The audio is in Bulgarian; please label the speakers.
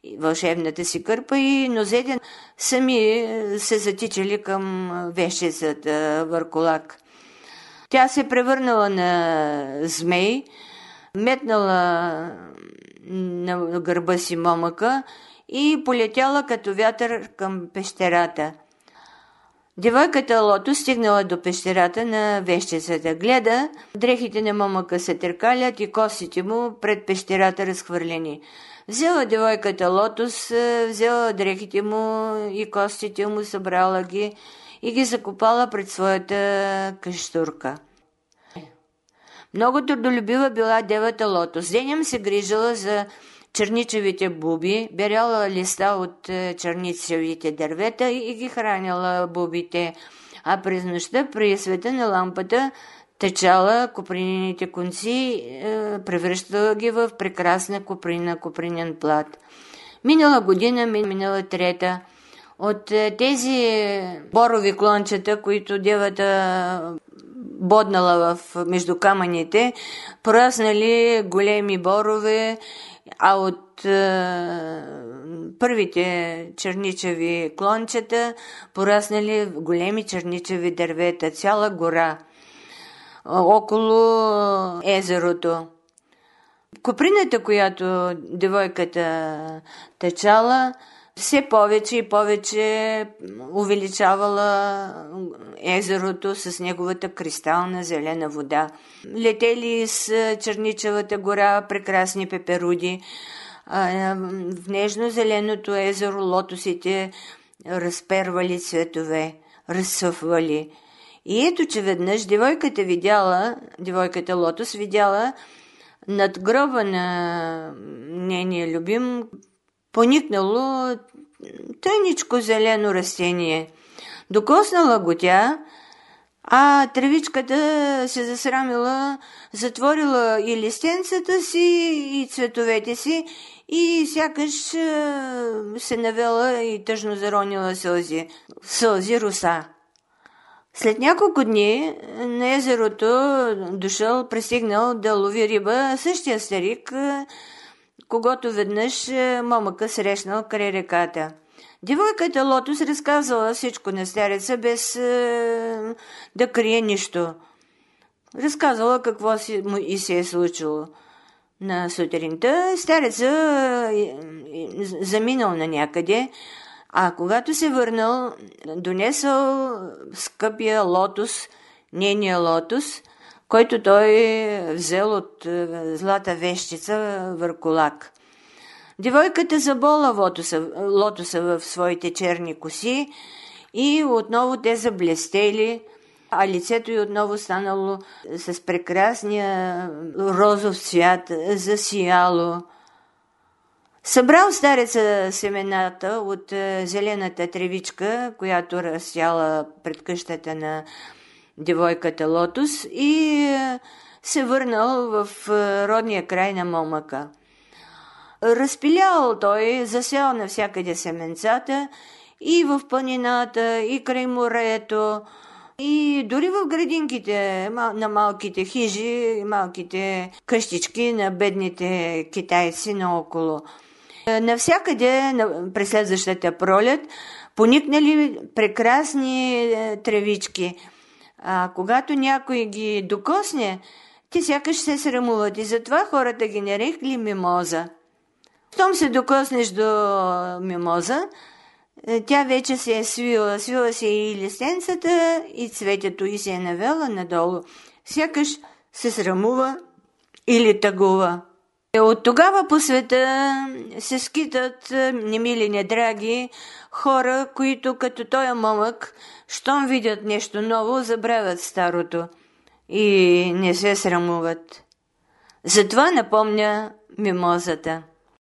Speaker 1: вълшебната си кърпа и нозете сами се затичали към вещицата Върколак. Тя се превърнала на змей, метнала на гърба си момъка и полетяла като вятър към пещерата. Девойката Лотос стигнала до пещерата на вещицата. Гледа, дрехите на момъка се търкалят и косите му пред пещерата разхвърлени. Взела девойката Лотос, взела дрехите му и костите му, събрала ги и ги закопала пред своята къщурка. Много трудолюбива била девата Лотос. Денем се грижала за черничевите буби, беряла листа от черничевите дървета и ги хранила бубите, а през нощта при света на лампата течала копринените конци, превръщала ги в прекрасна копринен плат. Минала година, минала трета. От тези борови клончета, които девата боднала между камъните, пораснали големи борове, а от първите черничеви клончета пораснали големи черничеви дървета, цяла гора около езерото. Коприната, която девойката течала, все повече и повече увеличавала езерото с неговата кристална зелена вода. Летели с черничевата гора прекрасни пеперуди. В нежно-зеленото езеро лотосите разпервали цветове, разсъфвали. И ето, че веднъж девойката Лотос видяла над гроба на нейния любим поникнало тъничко зелено растение. Докоснала го тя, а тревичката се засрамила, затворила и листенцата си, и цветовете си, и сякаш се навела и тъжно заронила сълзи роса. След няколко дни на езерото пристигнал да лови риба същия старик, когато веднъж момъка срещнал край реката. Девойката Лотос разказала всичко на стареца, без да крие нищо. Разказала какво и се е случило. На сутринта стареца заминал на някъде, а когато се върнал, донесъл скъпия лотос, нейния лотос, който той взел от злата вещица Върколак. Девойката забола лотоса в своите черни коси и отново те заблестели, а лицето й отново станало с прекрасния розов цвят, засияло. Събрал стареца семената от зелената тревичка, която растяла пред къщата на девойката Лотос, и се върнал в родния край на момъка. Разпилял той, засял навсякъде семенцата и в планината, и край морето, и дори в градинките на малките хижи, малките къщички на бедните китайци наоколо. Навсякъде през следващата пролет поникнали прекрасни тревички. А когато някой ги докосне, те сякаш се срамуват и затова хората ги нарекли мимоза. Щом се докоснеш до мимоза, тя вече се е свила се и листенцата, и цветето и се е навела надолу. Сякаш се срамува или тъгува. От тогава по света се скитат немили, недраги хора, които като този момък, щом видят нещо ново, забравят старото и не се срамуват. Затова напомня мимозата.